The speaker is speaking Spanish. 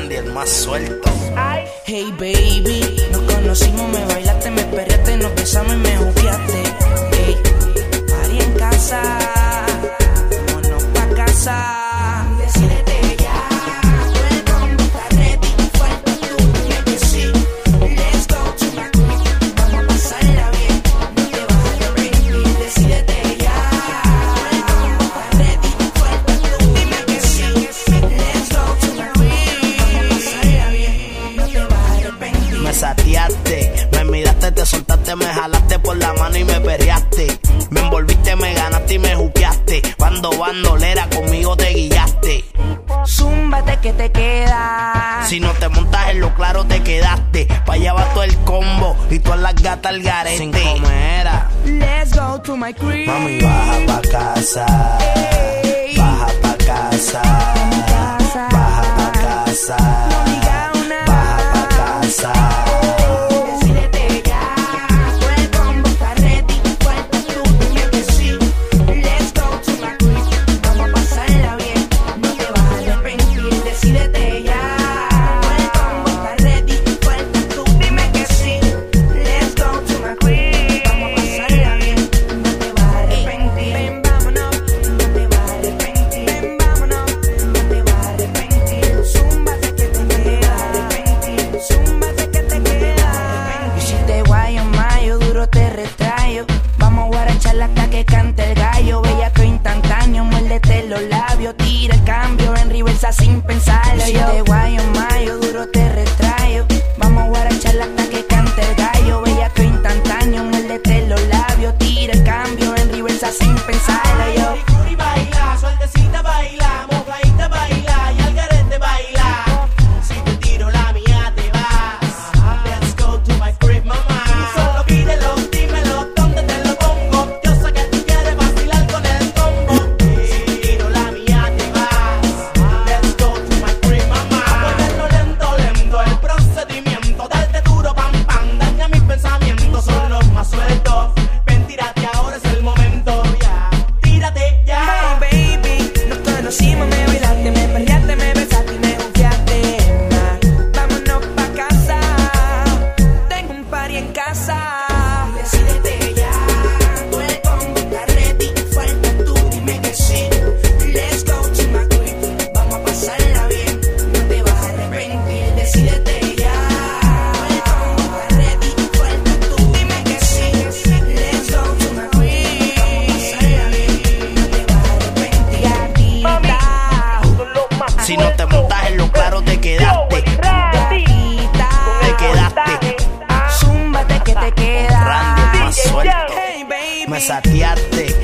Randy, el más suelto. Hey baby, nos conocimos, me bailaste, me perreaste, nos besamos y me jugueaste. Hey, party en casa, vámonos pa' casa. Decídete ya, tú el combo está ready, falta tú, dime que sí. Let's go to my crib, vamos a pasarla bien, no te vas a arrepentir. Decídete ya, tú el combo está ready, falta tú, dime que sí. Let's go to my crib, vamos a pasarla bien, no te vas a arrepentir. Me sateaste, me miraste, te soltaste, me jalaste por la mano y me perreaste. Me envolviste, me ganaste y me juqueaste. Bandolera, conmigo te guiaste. Zúmbate que te queda. Si no te montas en lo claro te quedaste. Pa' allá va todo el combo y todas las gatas al garete. Sin comera. Let's go to my crib. Mami, baja pa' casa. Ey. Baja pa' casa. Baja pa' casa. No diga una. Baja pa' casa. Decídete ya, tú el combo está ready, falta tú, dime que sí. Let's go to my crib, vamos a pasarla bien, no te vas a arrepentir. Decídete ya, tú el combo está ready, falta tú, dime que sí. Let's go to my crib, vamos a pasarla bien, no te vas a arrepentir. Ven, vámonos, no te vas a arrepentir. Ven, vámonos, no te vas a arrepentir. Zúmbate que te queda, zúmbate que te queda. Y si te guayo mayo, duro te retrayo. Vamos a guaracharla hasta que cante el gallo. Bellaco instantáneo, muérdete los labios. Tira el cambio en reversa sin pensarlo. Y si te guayo mayo, duro te retrayo. Vamos a guaracharla hasta que cante el gallo. Bellaco instantáneo, muérdete los labios. Tira el cambio en reversa sin pensarlo. Yo. Y baila, suertecita baila, mojadita baila y al garete baila. Si te tiro la mía te vas. Let's go to my crib, mamá. Solo pídelo, dímelo, ¿dónde te lo pongo? Yo sé que tú quieres vacilar con el combo. Si te tiro la mía te vas. Let's go to my crib, mamá. Ponerlo lento, lento, el procedimiento. Darte duro, pam, pam, daña mis pensamientos. Son los más sueltos. Ven, tírate, ahora es el momento, ya. Tírate ya. Hey baby, nos conocimos, me bailaste, me perreaste, me besaste y me confiaste. Vámonos pa' casa, tengo un party en casa. Decídete ya, tú el combo está ready, falta tú, dime que sí. Let's go to my crib, vamos a pasarla bien, no te vas a arrepentir. Decídete ya, tú el combo está ready, falta tú, dime que sí. Let's go to my crib, vamos a pasarla bien, no te vas a arrepentir. Gatita, Si no te montas en lo claro te quedaste. gatita, Te quedaste. zúmbate que te queda. Randy, el más suelto. Hey baby, Me sateaste.